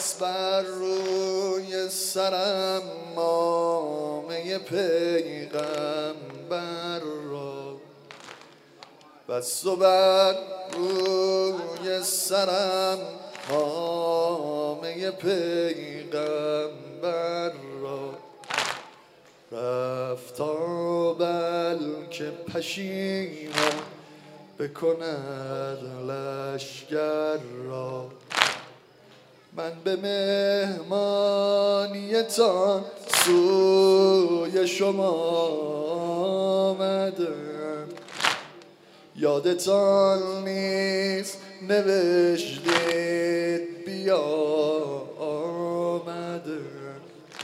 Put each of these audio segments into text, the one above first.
بس بر روی سرم نامه پیغمبر را، بس بر روی سرم نامه پیغمبر را، رفت تا بلکه پشیمان بکند لشگر را. من به مهمانیتان سوی شما آمدم، یادتان نیست نوشتید بیا آمدم،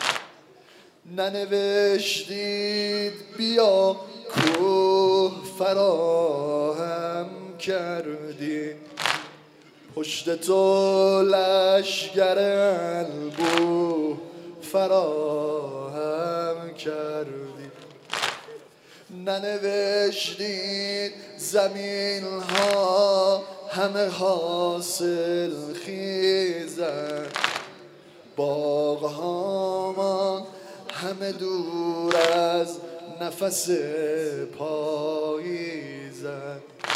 ننوشتید بیا کوه فراهم کردی، پشت تو لشگر انبوه فراهم کردی، ننوشتید زمین ها همه حاصل خیزن، باغ هامان همه دور از نفس پاییزن،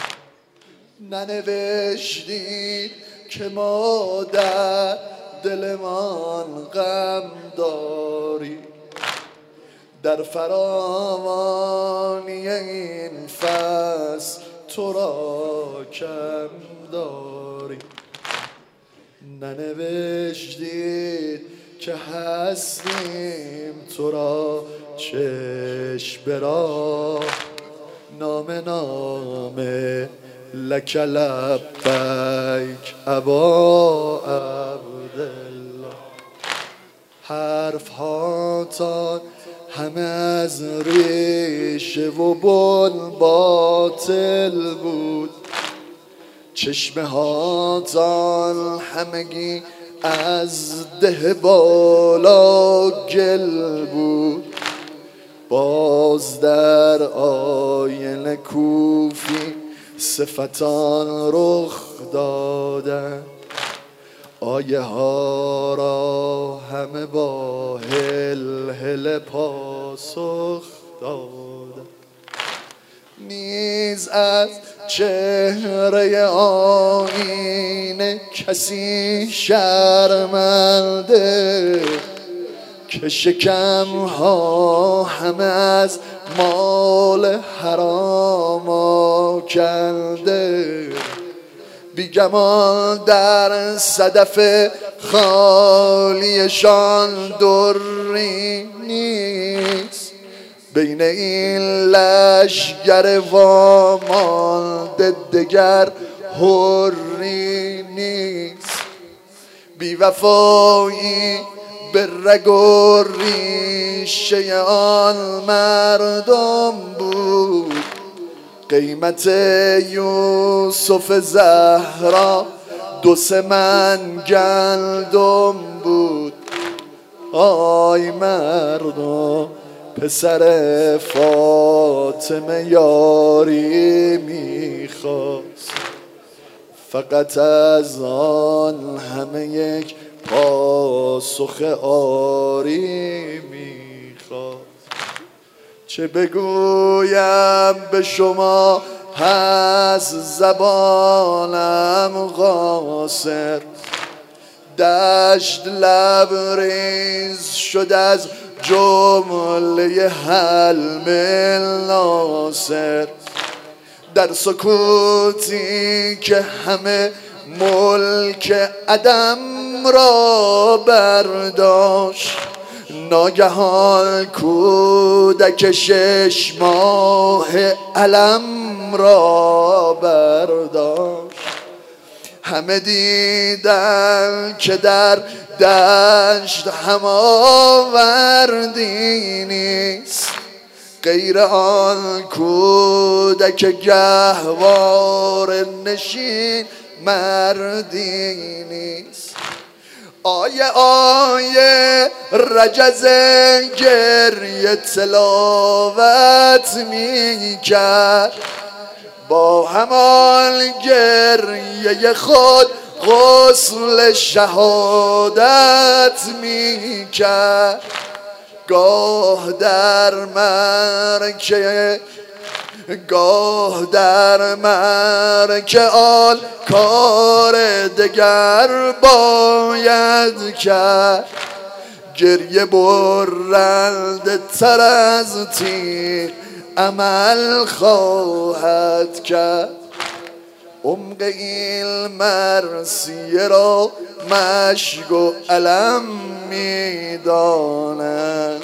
ننوشتید که ما در دلمان غم داری، در فراوانی این فصل تو را کم داری، ننوشتید که هستیم تو را چشم برا، نامه نامه لک لبیک ابا عبدالله. حرف هاتان همه از ریشه و بن باطل بود، چشمه هاتان همگی از ده بالا گل بود، باز در آینه کوفی صفتان رخ دادن، آیه ها را همه با هل هل پاسخ دادن، نیز از چهره آینه کسی شرمنده، که شکم ها همه از مال حرام آکنده، بیگمان در صدف خالیشان دری نیست، بین این لشگر وامانده دگر حری نیست، بیوفایی به رگ و ریشه آن مردم بود، قیمت یوسف زهرا 2 من گندم بود، آی مردم پسر فاطمه یاری میخواست، فقط از آن همه یک پاسخ آری میخواست. چه بگویم به شما هست زبانم قاصر، دشت لبریز شد از جمله حلم ناصر، در سکوتی که همه ملک عدم را برداشت، ناگهان کودک 6 ماه علم را برداشت، همه دیدن که در دشت هماوردی نیست، غیر آن کودک گهوار نشین مردی نیست. آیه آیه رجز گریه تلاوت می کرد، با همان گریه خود غسل شهادت می کرد. گاه در مرکه آن کار دگر باید کرد. گریه برنده تر از تیغ عمل خواهد کرد. عمق این مرثیه را مشک و علم می‌دانند.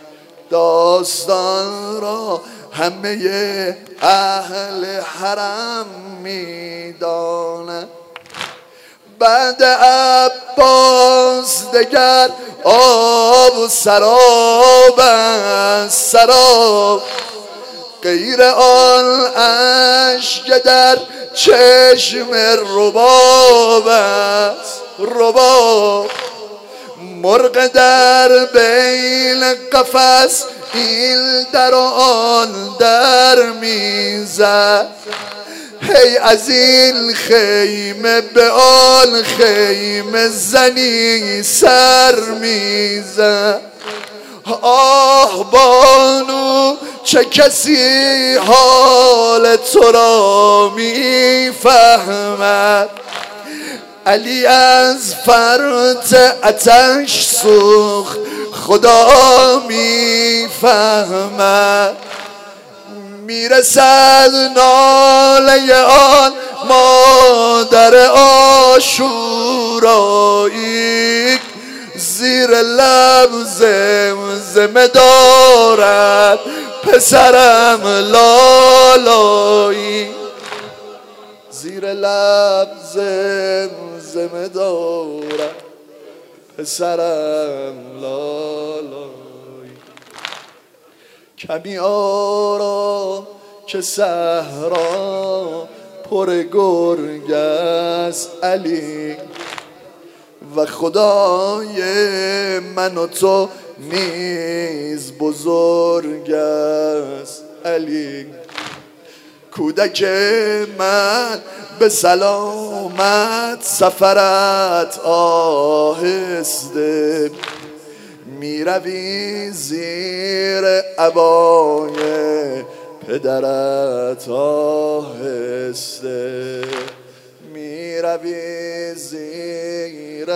داستان را همه اهل حرم می‌دانند. بعد عباس دگر آب سراب است سراب، غیر آن اشک در چشم رباب است رباب. مرغ در بین قفس این در آن در میزد. هی از این خیمه به آن خیمه زنی سر میزد. آه بانو چه کسی حال تو را میفهمد. علی از فرط آتش سوخت خدا میفهمد. میرسد ناله آن مادر عاشورایی، زیر لب زمزمه دارد پسرم لالایی. زیر لب زمزمه دارد پسرم لالایی. کمی آرا که صحرا پر گرگ است علی، و خدای من و تو نیز بزرگ است علی. کودک من به سلامت سفرت آهسته، میروی زیر عبای پدرت آهسته، میروی زیر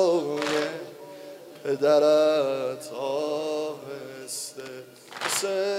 عبای پدرت آهسته.